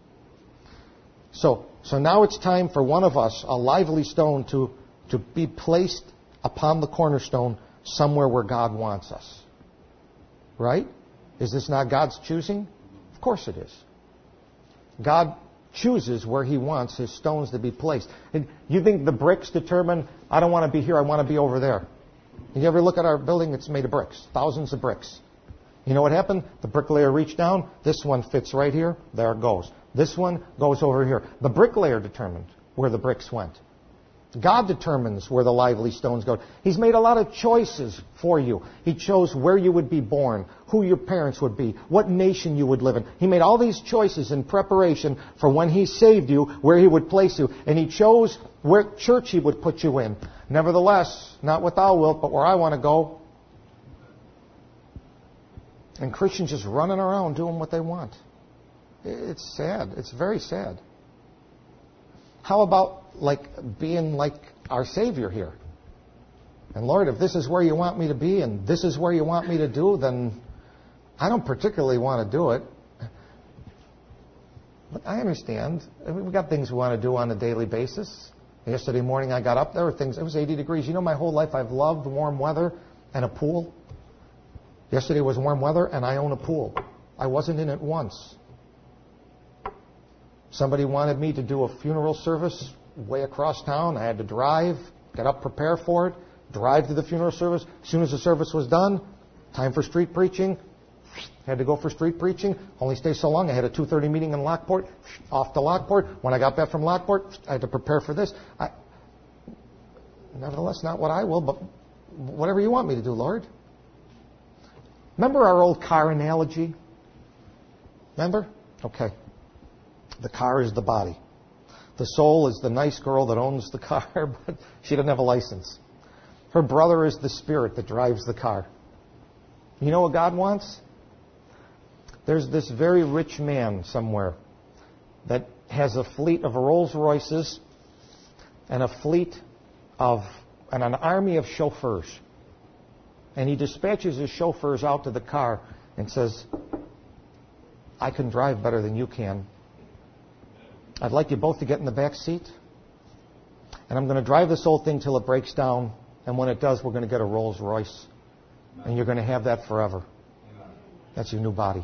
So, so now it's time for one of us, a lively stone, to, to be placed upon the cornerstone somewhere where God wants us. Right? Is this not God's choosing? Of course it is. God chooses where He wants His stones to be placed. And you think the bricks determine, I don't want to be here, I want to be over there. You ever look at our building? It's made of bricks. Thousands of bricks. You know what happened? The bricklayer reached down. This one fits right here. There it goes. This one goes over here. The bricklayer determined where the bricks went. God determines where the lively stones go. He's made a lot of choices for you. He chose where you would be born, who your parents would be, what nation you would live in. He made all these choices in preparation for when He saved you, where He would place you. And He chose what church He would put you in. Nevertheless, not what thou wilt, but where I want to go. And Christians just running around doing what they want. It's sad. It's very sad. How about like being like our Savior here? And Lord, if this is where you want me to be and this is where you want me to do, then I don't particularly want to do it. But I understand. I mean, we've got things we want to do on a daily basis. Yesterday morning I got up, there were things, it was eighty degrees. You know, my whole life I've loved warm weather and a pool. Yesterday was warm weather and I own a pool. I wasn't in it once. Somebody wanted me to do a funeral service way across town. I had to drive, get up, prepare for it, drive to the funeral service. As soon as the service was done, time for street preaching. Had to go for street preaching. Only stay so long. I had a two thirty meeting in Lockport. Off to Lockport. When I got back from Lockport, I had to prepare for this. I, nevertheless, not what I will, but whatever you want me to do, Lord. Remember our old car analogy? Remember? Okay. The car is the body. The soul is the nice girl that owns the car, but she doesn't have a license. Her brother is the spirit that drives the car. You know what God wants? There's this very rich man somewhere that has a fleet of Rolls Royces and a fleet of, and an army of chauffeurs. And he dispatches his chauffeurs out to the car and says, I can drive better than you can. I'd like you both to get in the back seat. And I'm going to drive this old thing till it breaks down. And when it does, we're going to get a Rolls Royce. And you're going to have that forever. That's your new body.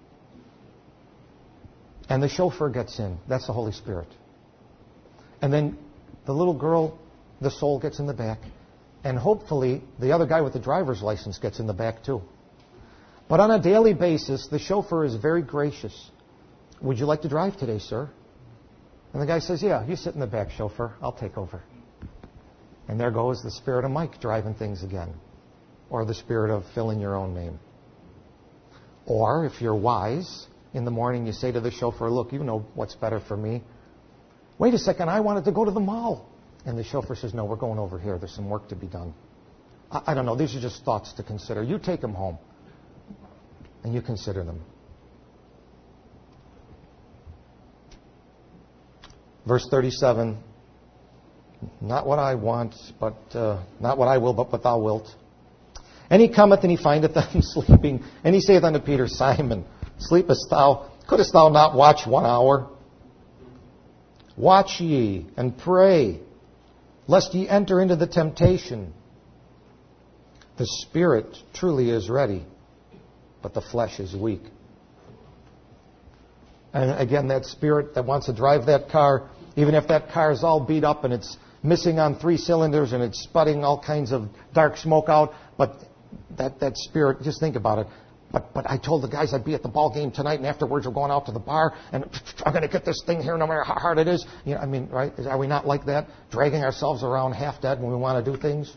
And the chauffeur gets in. That's the Holy Spirit. And then the little girl, the soul, gets in the back. And hopefully the other guy with the driver's license gets in the back too. But on a daily basis, the chauffeur is very gracious. Would you like to drive today, sir? And the guy says, yeah, you sit in the back, chauffeur. I'll take over. And there goes the spirit of Mike driving things again. Or the spirit of filling your own name. Or, if you're wise, in the morning you say to the chauffeur, look, you know what's better for me. Wait a second, I wanted to go to the mall. And the chauffeur says, no, we're going over here. There's some work to be done. I, I don't know. These are just thoughts to consider. You take them home. And you consider them. Verse thirty-seven, not what I want, but uh, not what I will, but what thou wilt. And he cometh, and he findeth them sleeping. And he saith unto Peter, Simon, sleepest thou? Couldest thou not watch one hour? Watch ye, and pray, lest ye enter into the temptation. The spirit truly is ready, but the flesh is weak. And again, that spirit that wants to drive that car, even if that car is all beat up and it's missing on three cylinders and it's sputting all kinds of dark smoke out, but that, that spirit, just think about it. But but I told the guys I'd be at the ball game tonight, and afterwards we're going out to the bar, and I'm going to get this thing here no matter how hard it is. You know, I mean, right? Are we not like that? Dragging ourselves around half dead when we want to do things?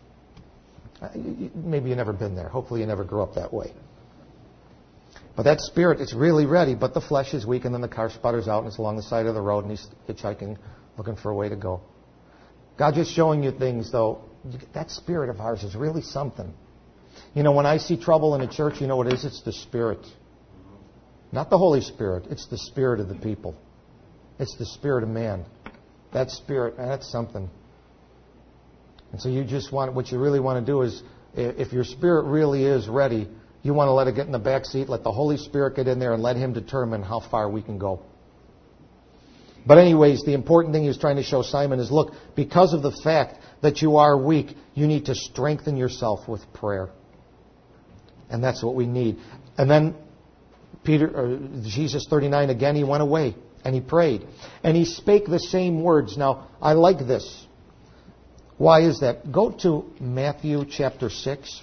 Maybe you've never been there. Hopefully you never grew up that way. But that spirit is really ready, but the flesh is weak, and then the car sputters out, and it's along the side of the road, and he's hitchhiking, looking for a way to go. God just showing you things, though. That spirit of ours is really something. You know, when I see trouble in a church, you know what it is? It's the Spirit. Not the Holy Spirit. It's the spirit of the people. It's the spirit of man. That spirit, that's something. And so you just want, what you really want to do is, if your spirit really is ready, you want to let it get in the back seat, let the Holy Spirit get in there and let Him determine how far we can go. But anyways, the important thing He was trying to show Simon is, look, because of the fact that you are weak, you need to strengthen yourself with prayer. And that's what we need. And then Peter, or Jesus thirty-nine, again, He went away and He prayed. And He spake the same words. Now, I like this. Why is that? Go to Matthew chapter six.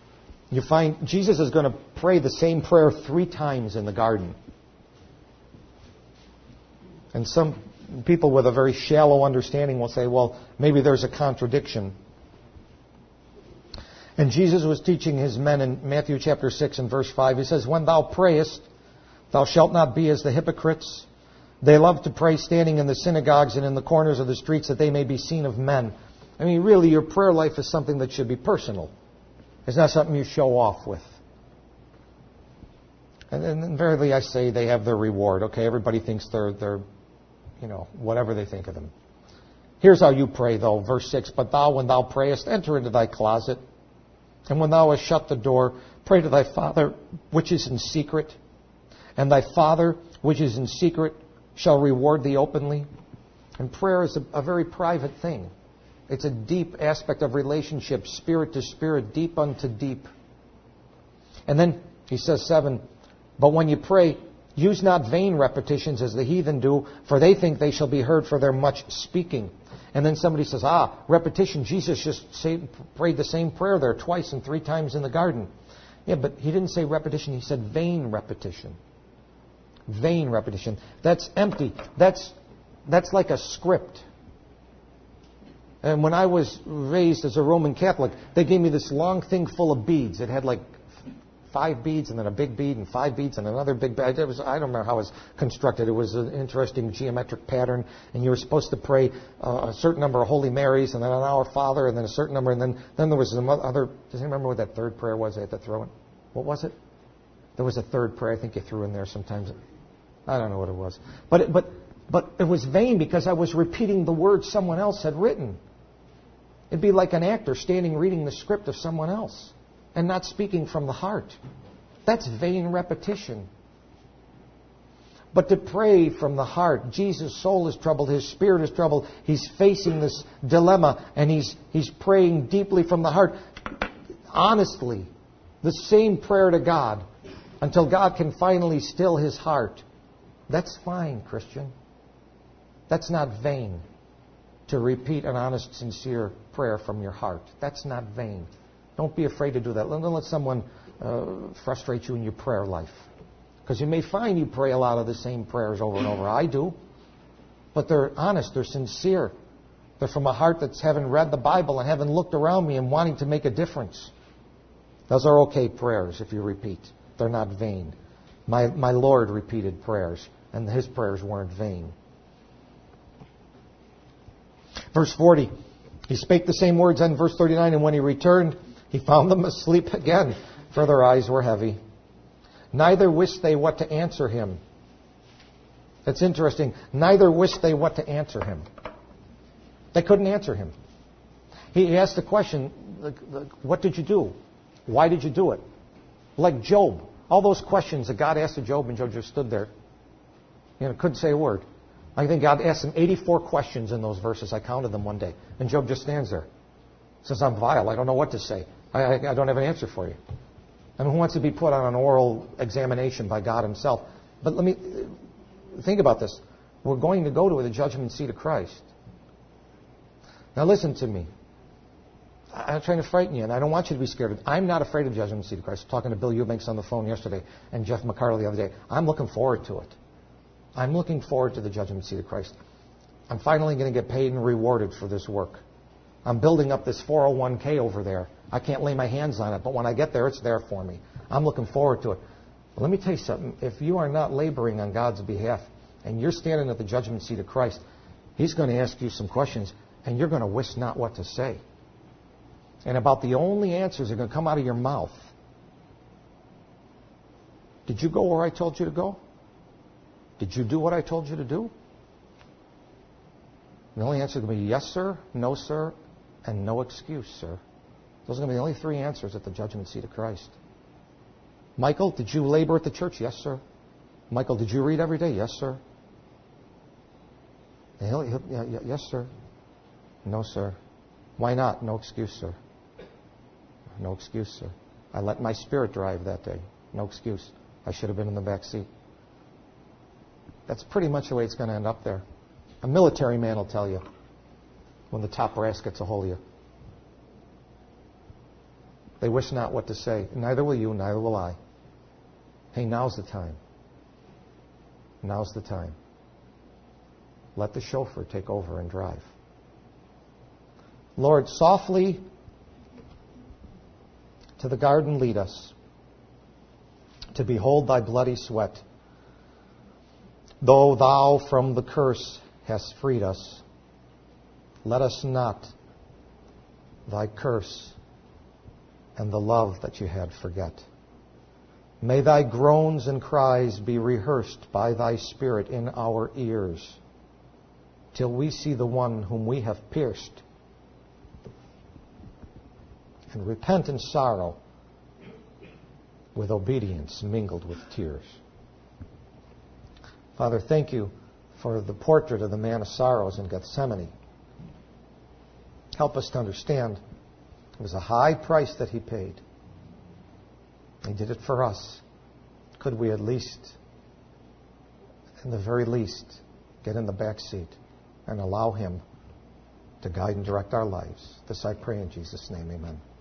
You find Jesus is going to pray the same prayer three times in the garden. And some people with a very shallow understanding will say, well, maybe there's a contradiction. And Jesus was teaching his men in Matthew chapter six and verse five. He says, when thou prayest, thou shalt not be as the hypocrites. They love to pray standing in the synagogues and in the corners of the streets that they may be seen of men. I mean, really, your prayer life is something that should be personal. It's not something you show off with. And, and verily I say they have their reward. Okay, everybody thinks they're, they're, you know, whatever they think of them. Here's how you pray, though. Verse six, but thou, when thou prayest, enter into thy closet. And when thou hast shut the door, pray to thy Father, which is in secret. And thy Father, which is in secret, shall reward thee openly. And prayer is a, a very private thing. It's a deep aspect of relationship, spirit to spirit, deep unto deep. And then he says seven, but when you pray, use not vain repetitions as the heathen do, for they think they shall be heard for their much speaking. And then somebody says, ah, repetition, Jesus just say, prayed the same prayer there twice and three times in the garden. Yeah, but he didn't say repetition, he said vain repetition. Vain repetition. That's empty. That's, that's like a script. And when I was raised as a Roman Catholic, they gave me this long thing full of beads. It had like five beads and then a big bead and five beads and another big bead. It was, I don't remember how it was constructed. It was an interesting geometric pattern. And you were supposed to pray uh, a certain number of Holy Marys and then an Our Father and then a certain number. And then, then there was some other... Does anyone remember what that third prayer was I had to throw in? What was it? There was a third prayer I think you threw in there sometimes. I don't know what it was. But it, but but it was vain because I was repeating the words someone else had written. It'd be like an actor standing reading the script of someone else and not speaking from the heart. That's vain repetition. But to pray from the heart, Jesus' soul is troubled, his spirit is troubled, he's facing this dilemma and he's he's praying deeply from the heart, honestly, the same prayer to God until God can finally still his heart. That's fine, Christian. That's not vain. To repeat an honest, sincere prayer from your heart. That's not vain. Don't be afraid to do that. Don't let someone uh, frustrate you in your prayer life. Because you may find you pray a lot of the same prayers over and over. I do. But they're honest. They're sincere. They're from a heart that's having read the Bible and having looked around me and wanting to make a difference. Those are okay prayers if you repeat. They're not vain. My, my Lord repeated prayers, and his prayers weren't vain. Verse forty, he spake the same words in verse thirty-nine, and when he returned, he found them asleep again, for their eyes were heavy. Neither wist they what to answer him. That's interesting. Neither wist they what to answer him. They couldn't answer him. He asked the question, what did you do? Why did you do it? Like Job. All those questions that God asked to Job, and Job just stood there. You know, couldn't say a word. I think God asked him eighty-four questions in those verses. I counted them one day. And Job just stands there. Says, I'm vile. I don't know what to say. I, I, I don't have an answer for you. I mean, who wants to be put on an oral examination by God himself? But let me think about this. We're going to go to the judgment seat of Christ. Now listen to me. I'm trying to frighten you, and I don't want you to be scared. I'm not afraid of the judgment seat of Christ. I was talking to Bill Eubanks on the phone yesterday and Jeff McCarty the other day. I'm looking forward to it. I'm looking forward to the judgment seat of Christ. I'm finally going to get paid and rewarded for this work. I'm building up this four oh one k over there. I can't lay my hands on it, but when I get there, it's there for me. I'm looking forward to it. But let me tell you something. If you are not laboring on God's behalf and you're standing at the judgment seat of Christ, he's going to ask you some questions, and you're going to wist not what to say. And about the only answers that are going to come out of your mouth. Did you go where I told you to go? Did you do what I told you to do? The only answer is going to be yes, sir, no, sir, and no excuse, sir. Those are going to be the only three answers at the judgment seat of Christ. Michael, did you labor at the church? Yes, sir. Michael, did you read every day? Yes, sir. He'll, he'll, yeah, yes, sir. No, sir. Why not? No excuse, sir. No excuse, sir. I let my spirit drive that day. No excuse. I should have been in the back seat. That's pretty much the way it's going to end up there. A military man will tell you when the top brass gets a hold of you. They wish not what to say. Neither will you, neither will I. Hey, now's the time. Now's the time. let the chauffeur take over and drive. Lord, softly to the garden lead us, to behold thy bloody sweat. Though thou from the curse hast freed us, let us not thy curse and the love that you had forget. May thy groans and cries be rehearsed by thy Spirit in our ears, till we see the one whom we have pierced, and repent in sorrow with obedience mingled with tears. Father, thank you for the portrait of the man of sorrows in Gethsemane. Help us to understand it was a high price that he paid. He did it for us. Could we at least, in the very least, get in the back seat and allow him to guide and direct our lives? This I pray in Jesus' name, amen.